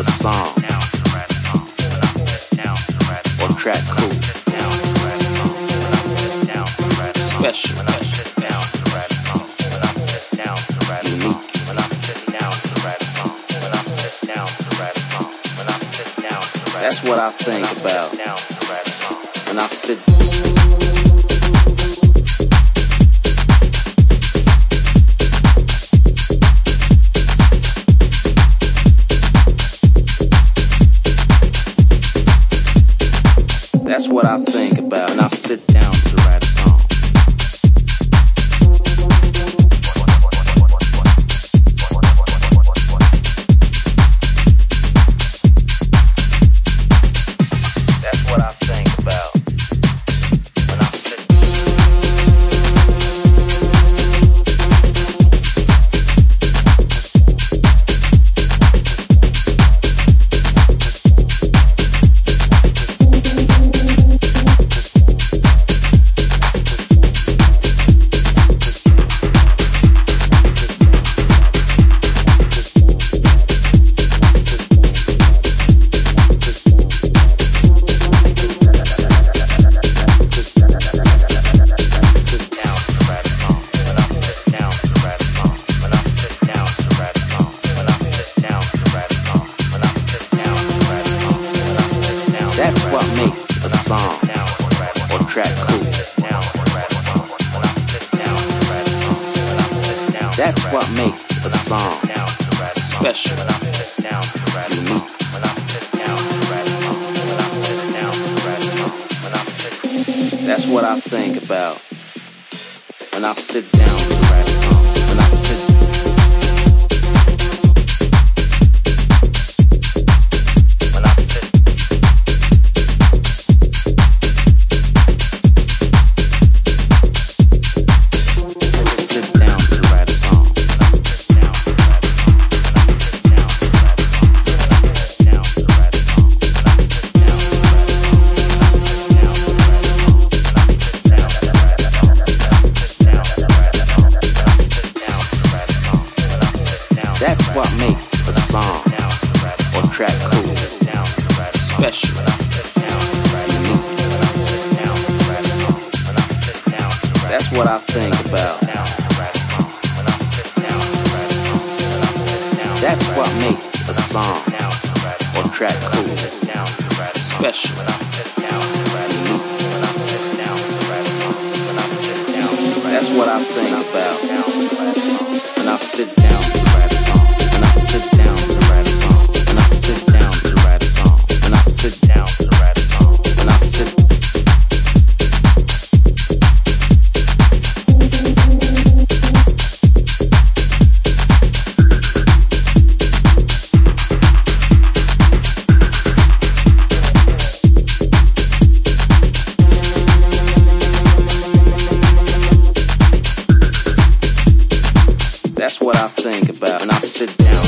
a song or track cool, special, unique. That's what I think about when I sit. That's what I think about when I sit down to write a song. That's what I think about when I sit. That's what makes a song or track cool. That's what makes a song special, unique. That's what I think about when I sit down to write a song. When I sit. That's what makes a song or track cool, special, unique. That's what I think about. That's what makes a song or track cool, special, unique. That's what I think about when I sit down to write a song. When I sit down to write a song. When I sit down to write a song. When I sit down to write a song. When I sit. That's what I think about when I sit down.